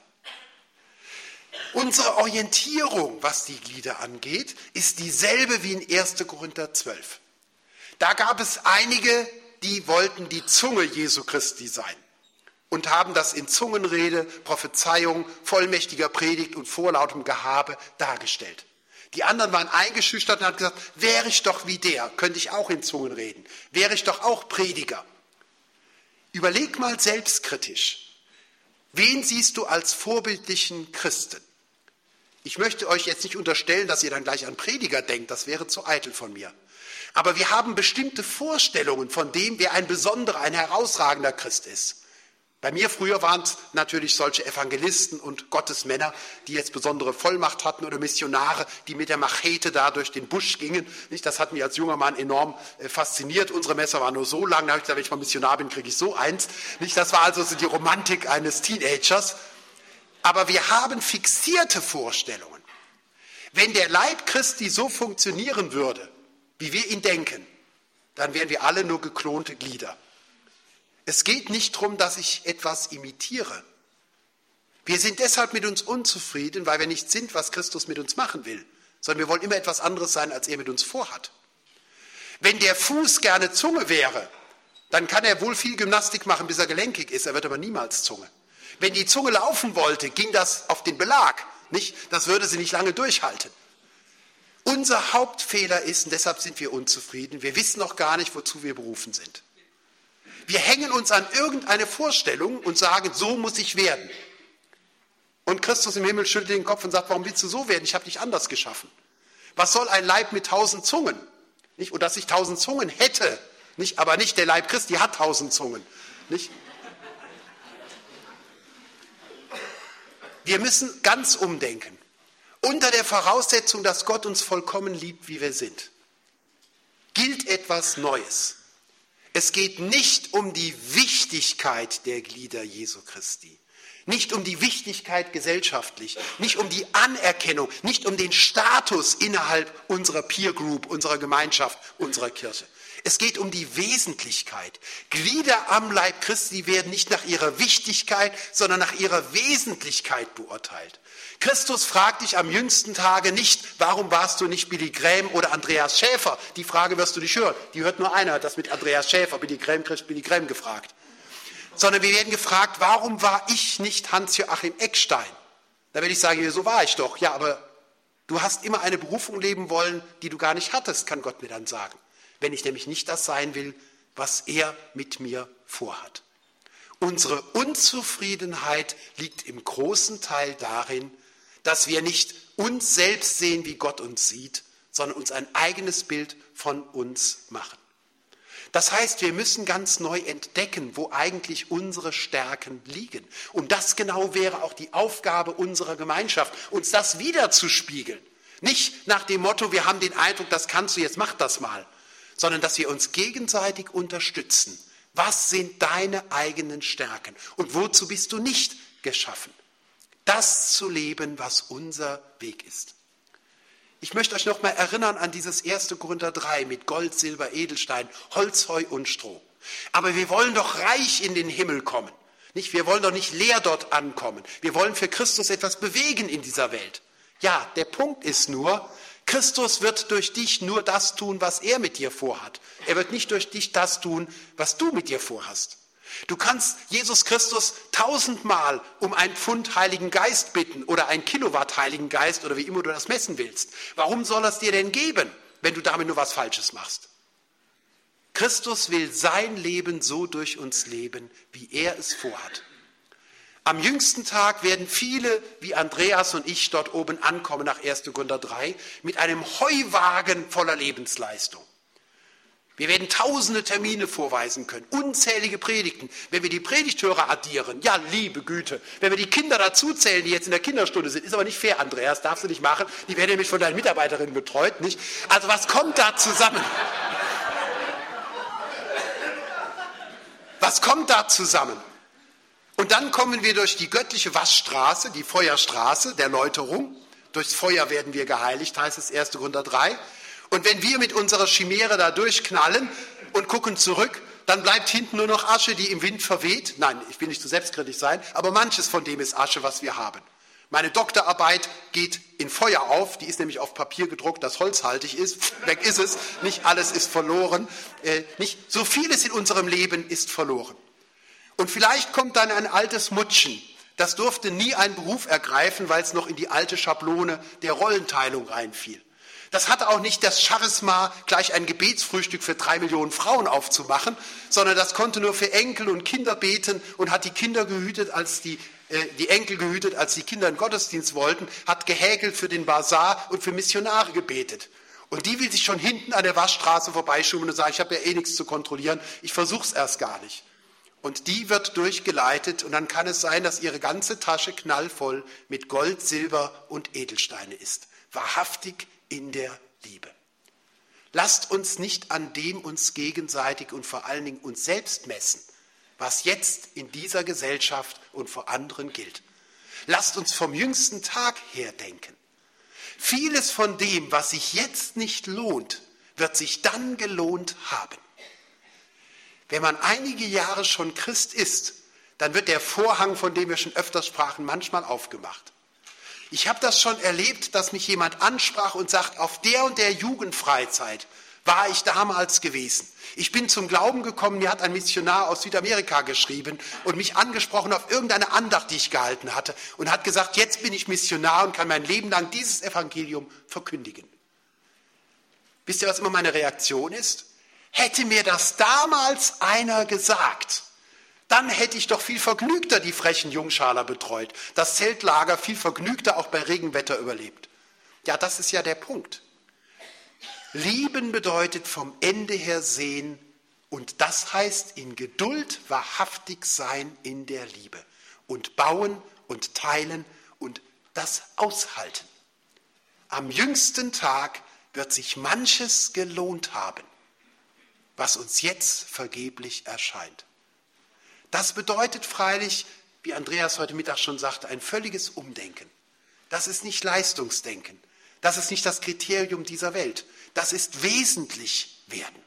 Unsere Orientierung, was die Glieder angeht, ist dieselbe wie in 1. Korinther 12. Da gab es einige, die wollten die Zunge Jesu Christi sein und haben das in Zungenrede, Prophezeiung, vollmächtiger Predigt und vorlautem Gehabe dargestellt. Die anderen waren eingeschüchtert und haben gesagt, wäre ich doch wie der, könnte ich auch in Zungen reden, wäre ich doch auch Prediger. Überleg mal selbstkritisch, wen siehst du als vorbildlichen Christen? Ich möchte euch jetzt nicht unterstellen, dass ihr dann gleich an Prediger denkt, das wäre zu eitel von mir. Aber wir haben bestimmte Vorstellungen von dem, wer ein besonderer, ein herausragender Christ ist. Bei mir früher waren es natürlich solche Evangelisten und Gottesmänner, die jetzt besondere Vollmacht hatten oder Missionare, die mit der Machete da durch den Busch gingen. Das hat mich als junger Mann enorm fasziniert. Unsere Messer waren nur so lang, da habe ich gesagt, wenn ich mal Missionar bin, kriege ich so eins. Das war also so die Romantik eines Teenagers. Aber wir haben fixierte Vorstellungen. Wenn der Leib Christi so funktionieren würde, wie wir ihn denken, dann wären wir alle nur geklonte Glieder. Es geht nicht darum, dass ich etwas imitiere. Wir sind deshalb mit uns unzufrieden, weil wir nicht sind, was Christus mit uns machen will, sondern wir wollen immer etwas anderes sein, als er mit uns vorhat. Wenn der Fuß gerne Zunge wäre, dann kann er wohl viel Gymnastik machen, bis er gelenkig ist, er wird aber niemals Zunge. Wenn die Zunge laufen wollte, ging das auf den Belag, nicht? Das würde sie nicht lange durchhalten. Unser Hauptfehler ist, und deshalb sind wir unzufrieden, wir wissen noch gar nicht, wozu wir berufen sind. Wir hängen uns an irgendeine Vorstellung und sagen, so muss ich werden. Und Christus im Himmel schüttelt den Kopf und sagt, warum willst du so werden? Ich habe dich anders geschaffen. Was soll ein Leib mit 1000 Zungen? Nicht? Und dass ich 1000 Zungen hätte, nicht? Aber nicht der Leib Christi hat 1000 Zungen. Nicht? Wir müssen ganz umdenken. Unter der Voraussetzung, dass Gott uns vollkommen liebt, wie wir sind, gilt etwas Neues. Es geht nicht um die Wichtigkeit der Glieder Jesu Christi, nicht um die Wichtigkeit gesellschaftlich, nicht um die Anerkennung, nicht um den Status innerhalb unserer Peer Group, unserer Gemeinschaft, unserer Kirche. Es geht um die Wesentlichkeit. Glieder am Leib Christi werden nicht nach ihrer Wichtigkeit, sondern nach ihrer Wesentlichkeit beurteilt. Christus fragt dich am jüngsten Tage nicht, warum warst du nicht Billy Graham oder Andreas Schäfer? Die Frage wirst du nicht hören. Die hört nur einer, das mit Andreas Schäfer. Billy Graham kriegt Billy Graham gefragt. Sondern wir werden gefragt, warum war ich nicht Hans-Joachim Eckstein? Da werde ich sagen, so war ich doch. Ja, aber du hast immer eine Berufung leben wollen, die du gar nicht hattest, kann Gott mir dann sagen. Wenn ich nämlich nicht das sein will, was er mit mir vorhat. Unsere Unzufriedenheit liegt im großen Teil darin, dass wir nicht uns selbst sehen, wie Gott uns sieht, sondern uns ein eigenes Bild von uns machen. Das heißt, wir müssen ganz neu entdecken, wo eigentlich unsere Stärken liegen. Und das genau wäre auch die Aufgabe unserer Gemeinschaft, uns das wiederzuspiegeln. Nicht nach dem Motto, wir haben den Eindruck, das kannst du, jetzt mach das mal, sondern dass wir uns gegenseitig unterstützen. Was sind deine eigenen Stärken und wozu bist du nicht geschaffen? Das zu leben, was unser Weg ist. Ich möchte euch noch mal erinnern an dieses 1. Korinther 3 mit Gold, Silber, Edelstein, Holz, Heu und Stroh. Aber wir wollen doch reich in den Himmel kommen. Nicht? Wir wollen doch nicht leer dort ankommen. Wir wollen für Christus etwas bewegen in dieser Welt. Ja, der Punkt ist nur, Christus wird durch dich nur das tun, was er mit dir vorhat. Er wird nicht durch dich das tun, was du mit dir vorhast. Du kannst Jesus Christus 1000-mal um ein Pfund Heiligen Geist bitten oder ein Kilowatt Heiligen Geist oder wie immer du das messen willst. Warum soll er es dir denn geben, wenn du damit nur was Falsches machst? Christus will sein Leben so durch uns leben, wie er es vorhat. Am jüngsten Tag werden viele, wie Andreas und ich, dort oben ankommen nach 1. Korinther 3 mit einem Heuwagen voller Lebensleistung. Wir werden tausende Termine vorweisen können, unzählige Predigten. Wenn wir die Predigthörer addieren, ja, liebe Güte, wenn wir die Kinder dazuzählen, die jetzt in der Kinderstunde sind, ist aber nicht fair, Andreas, darfst du nicht machen, die werden nämlich von deinen Mitarbeiterinnen betreut, nicht? Also was kommt da zusammen? Was kommt da zusammen? Und dann kommen wir durch die göttliche Waschstraße, die Feuerstraße der Läuterung. Durchs Feuer werden wir geheiligt, heißt es 1. Korinther 3. Und wenn wir mit unserer Chimäre da durchknallen und gucken zurück, dann bleibt hinten nur noch Asche, die im Wind verweht. Nein, ich will nicht zu selbstkritisch sein, aber manches von dem ist Asche, was wir haben. Meine Doktorarbeit geht in Feuer auf, die ist nämlich auf Papier gedruckt, das holzhaltig ist. Weg ist es, nicht alles ist verloren. Nicht so vieles in unserem Leben ist verloren. Und vielleicht kommt dann ein altes Mutschen. Das durfte nie einen Beruf ergreifen, weil es noch in die alte Schablone der Rollenteilung reinfiel. Das hatte auch nicht das Charisma, gleich ein Gebetsfrühstück für 3 Millionen Frauen aufzumachen, sondern das konnte nur für Enkel und Kinder beten und hat die Kinder gehütet, als die Enkel gehütet, als die Kinder in den Gottesdienst wollten, hat gehäkelt für den Basar und für Missionare gebetet. Und die will sich schon hinten an der Waschstraße vorbeischummeln und sagen, ich habe ja eh nichts zu kontrollieren, ich versuche es erst gar nicht. Und die wird durchgeleitet und dann kann es sein, dass ihre ganze Tasche knallvoll mit Gold, Silber und Edelsteine ist. Wahrhaftig in der Liebe. Lasst uns nicht an dem uns gegenseitig und vor allen Dingen uns selbst messen, was jetzt in dieser Gesellschaft und vor anderen gilt. Lasst uns vom jüngsten Tag her denken. Vieles von dem, was sich jetzt nicht lohnt, wird sich dann gelohnt haben. Wenn man einige Jahre schon Christ ist, dann wird der Vorhang, von dem wir schon öfters sprachen, manchmal aufgemacht. Ich habe das schon erlebt, dass mich jemand ansprach und sagt, auf der und der Jugendfreizeit war ich damals gewesen. Ich bin zum Glauben gekommen, mir hat ein Missionar aus Südamerika geschrieben und mich angesprochen auf irgendeine Andacht, die ich gehalten hatte und hat gesagt, jetzt bin ich Missionar und kann mein Leben lang dieses Evangelium verkündigen. Wisst ihr, was immer meine Reaktion ist? Hätte mir das damals einer gesagt, dann hätte ich doch viel vergnügter die frechen Jungschaler betreut, das Zeltlager viel vergnügter auch bei Regenwetter überlebt. Ja, das ist ja der Punkt. Lieben bedeutet vom Ende her sehen und das heißt in Geduld wahrhaftig sein in der Liebe und bauen und teilen und das aushalten. Am jüngsten Tag wird sich manches gelohnt haben, was uns jetzt vergeblich erscheint. Das bedeutet freilich, wie Andreas heute Mittag schon sagte, ein völliges Umdenken. Das ist nicht Leistungsdenken. Das ist nicht das Kriterium dieser Welt. Das ist wesentlich werden.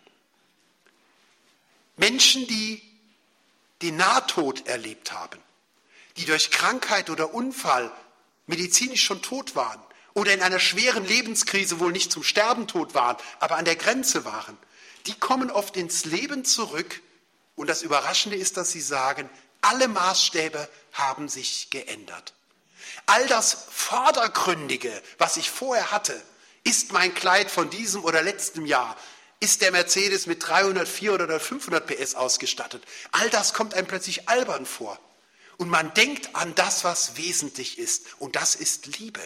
Menschen, die den Nahtod erlebt haben, die durch Krankheit oder Unfall medizinisch schon tot waren oder in einer schweren Lebenskrise wohl nicht zum Sterben tot waren, aber an der Grenze waren, die kommen oft ins Leben zurück und das Überraschende ist, dass sie sagen, alle Maßstäbe haben sich geändert. All das Vordergründige, was ich vorher hatte, ist mein Kleid von diesem oder letztem Jahr, ist der Mercedes mit 300, 400 oder 500 PS ausgestattet. All das kommt einem plötzlich albern vor. Und man denkt an das, was wesentlich ist. Und das ist Liebe.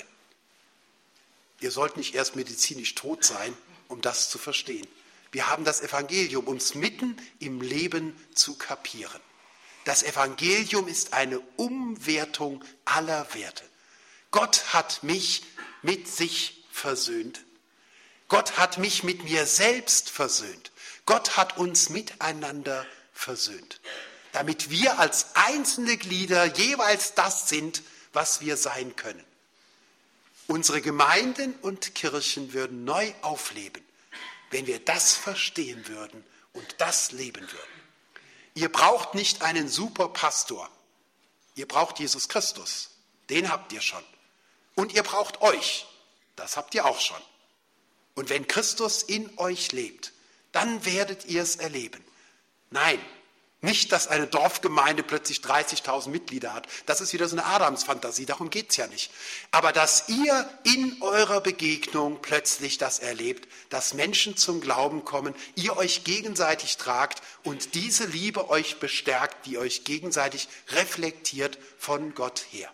Ihr sollt nicht erst medizinisch tot sein, um das zu verstehen. Wir haben das Evangelium, um es mitten im Leben zu kapieren. Das Evangelium ist eine Umwertung aller Werte. Gott hat mich mit sich versöhnt. Gott hat mich mit mir selbst versöhnt. Gott hat uns miteinander versöhnt, damit wir als einzelne Glieder jeweils das sind, was wir sein können. Unsere Gemeinden und Kirchen würden neu aufleben, wenn wir das verstehen würden und das leben würden. Ihr braucht nicht einen Superpastor. Ihr braucht Jesus Christus. Den habt ihr schon. Und ihr braucht euch. Das habt ihr auch schon. Und wenn Christus in euch lebt, dann werdet ihr es erleben. Nein, nicht, dass eine Dorfgemeinde plötzlich 30.000 Mitglieder hat. Das ist wieder so eine Adamsfantasie, darum geht es ja nicht. Aber dass ihr in eurer Begegnung plötzlich das erlebt, dass Menschen zum Glauben kommen, ihr euch gegenseitig tragt und diese Liebe euch bestärkt, die euch gegenseitig reflektiert von Gott her.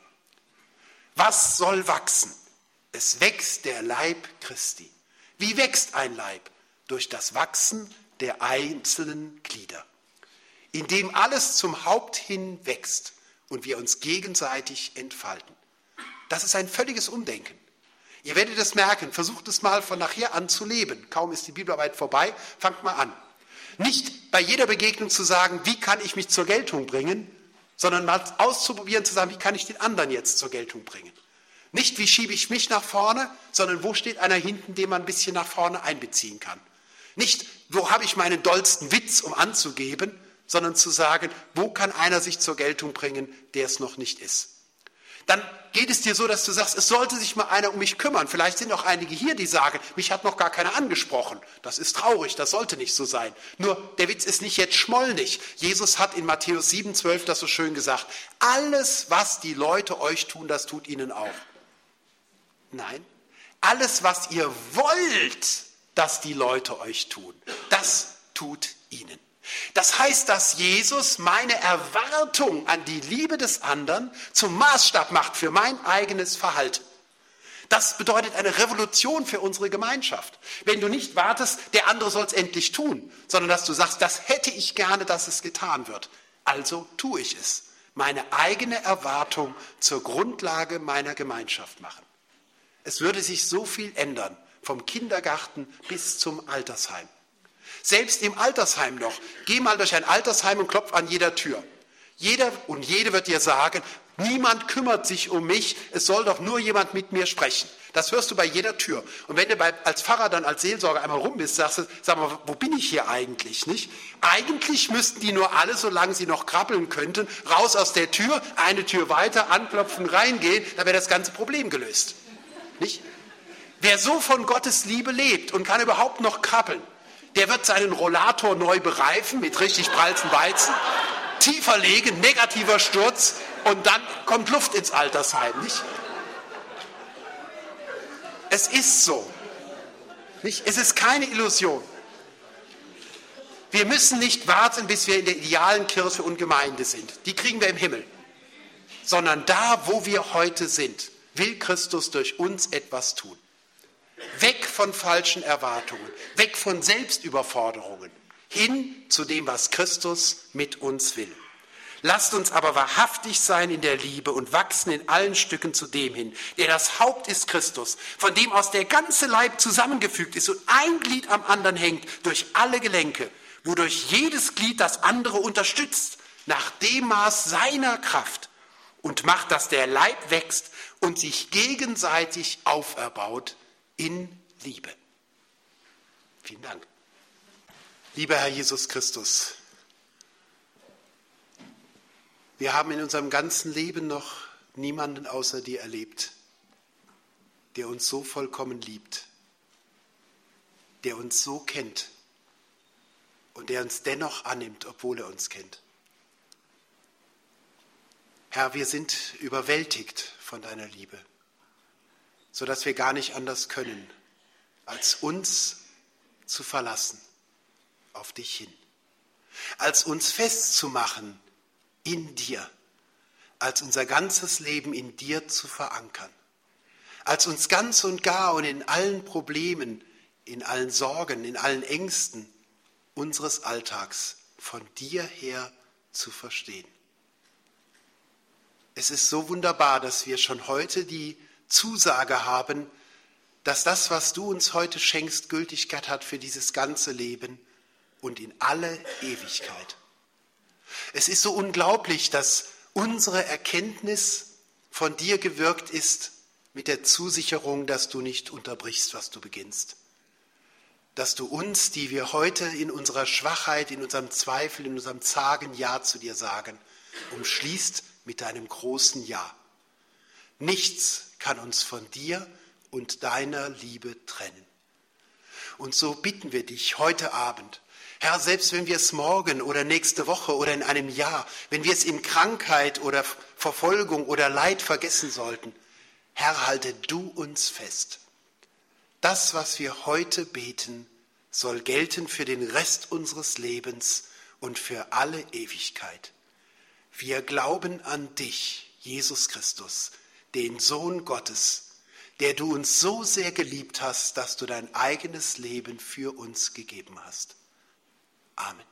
Was soll wachsen? Es wächst der Leib Christi. Wie wächst ein Leib? Durch das Wachsen der einzelnen Glieder, in dem alles zum Haupt hin wächst und wir uns gegenseitig entfalten. Das ist ein völliges Umdenken. Ihr werdet es merken, versucht es mal von nachher an zu leben. Kaum ist die Bibelarbeit vorbei, fangt mal an. Nicht bei jeder Begegnung zu sagen, wie kann ich mich zur Geltung bringen, sondern mal auszuprobieren, zu sagen, wie kann ich den anderen jetzt zur Geltung bringen. Nicht, wie schiebe ich mich nach vorne, sondern wo steht einer hinten, den man ein bisschen nach vorne einbeziehen kann. Nicht, wo habe ich meinen dollsten Witz, um anzugeben, sondern zu sagen, wo kann einer sich zur Geltung bringen, der es noch nicht ist. Dann geht es dir so, dass du sagst, es sollte sich mal einer um mich kümmern. Vielleicht sind auch einige hier, die sagen, mich hat noch gar keiner angesprochen. Das ist traurig, das sollte nicht so sein. Nur der Witz ist nicht jetzt schmollnig. Jesus hat in Matthäus 7,12 das so schön gesagt. Alles, was die Leute euch tun, das tut ihnen auch. Nein, alles, was ihr wollt, dass die Leute euch tun, das tut ihnen. Das heißt, dass Jesus meine Erwartung an die Liebe des anderen zum Maßstab macht für mein eigenes Verhalten. Das bedeutet eine Revolution für unsere Gemeinschaft. Wenn du nicht wartest, der andere soll es endlich tun, sondern dass du sagst, das hätte ich gerne, dass es getan wird. Also tue ich es. Meine eigene Erwartung zur Grundlage meiner Gemeinschaft machen. Es würde sich so viel ändern, vom Kindergarten bis zum Altersheim. Selbst im Altersheim noch. Geh mal durch ein Altersheim und klopf an jeder Tür. Jeder und jede wird dir sagen, niemand kümmert sich um mich, es soll doch nur jemand mit mir sprechen. Das hörst du bei jeder Tür. Und wenn du als Pfarrer dann als Seelsorger einmal rum bist, sagst du, sag mal, wo bin ich hier eigentlich? Nicht? Eigentlich müssten die nur alle, solange sie noch krabbeln könnten, raus aus der Tür, eine Tür weiter, anklopfen, reingehen, dann wäre das ganze Problem gelöst. Nicht? Wer so von Gottes Liebe lebt und kann überhaupt noch krabbeln, der wird seinen Rollator neu bereifen mit richtig prallsten Weizen, tiefer legen, negativer Sturz und dann kommt Luft ins Altersheim. Nicht? Es ist so. Nicht? Es ist keine Illusion. Wir müssen nicht warten, bis wir in der idealen Kirche und Gemeinde sind. Die kriegen wir im Himmel. Sondern da, wo wir heute sind, will Christus durch uns etwas tun. Weg von falschen Erwartungen, weg von Selbstüberforderungen, hin zu dem, was Christus mit uns will. Lasst uns aber wahrhaftig sein in der Liebe und wachsen in allen Stücken zu dem hin, der das Haupt ist, Christus, von dem aus der ganze Leib zusammengefügt ist und ein Glied am anderen hängt durch alle Gelenke, wodurch jedes Glied das andere unterstützt, nach dem Maß seiner Kraft und macht, dass der Leib wächst und sich gegenseitig auferbaut in Liebe. Vielen Dank. Lieber Herr Jesus Christus, wir haben in unserem ganzen Leben noch niemanden außer dir erlebt, der uns so vollkommen liebt, der uns so kennt und der uns dennoch annimmt, obwohl er uns kennt. Herr, wir sind überwältigt von deiner Liebe, sodass wir gar nicht anders können, als uns zu verlassen auf dich hin, als uns festzumachen in dir, als unser ganzes Leben in dir zu verankern, als uns ganz und gar und in allen Problemen, in allen Sorgen, in allen Ängsten unseres Alltags von dir her zu verstehen. Es ist so wunderbar, dass wir schon heute die Zusage haben, dass das, was du uns heute schenkst, Gültigkeit hat für dieses ganze Leben und in alle Ewigkeit. Es ist so unglaublich, dass unsere Erkenntnis von dir gewirkt ist mit der Zusicherung, dass du nicht unterbrichst, was du beginnst. Dass du uns, die wir heute in unserer Schwachheit, in unserem Zweifel, in unserem zagen Ja zu dir sagen, umschließt mit deinem großen Ja. Nichts kann uns von dir und deiner Liebe trennen. Und so bitten wir dich heute Abend, Herr, selbst wenn wir es morgen oder nächste Woche oder in einem Jahr, wenn wir es in Krankheit oder Verfolgung oder Leid vergessen sollten, Herr, halte du uns fest. Das, was wir heute beten, soll gelten für den Rest unseres Lebens und für alle Ewigkeit. Wir glauben an dich, Jesus Christus, den Sohn Gottes, der du uns so sehr geliebt hast, dass du dein eigenes Leben für uns gegeben hast. Amen.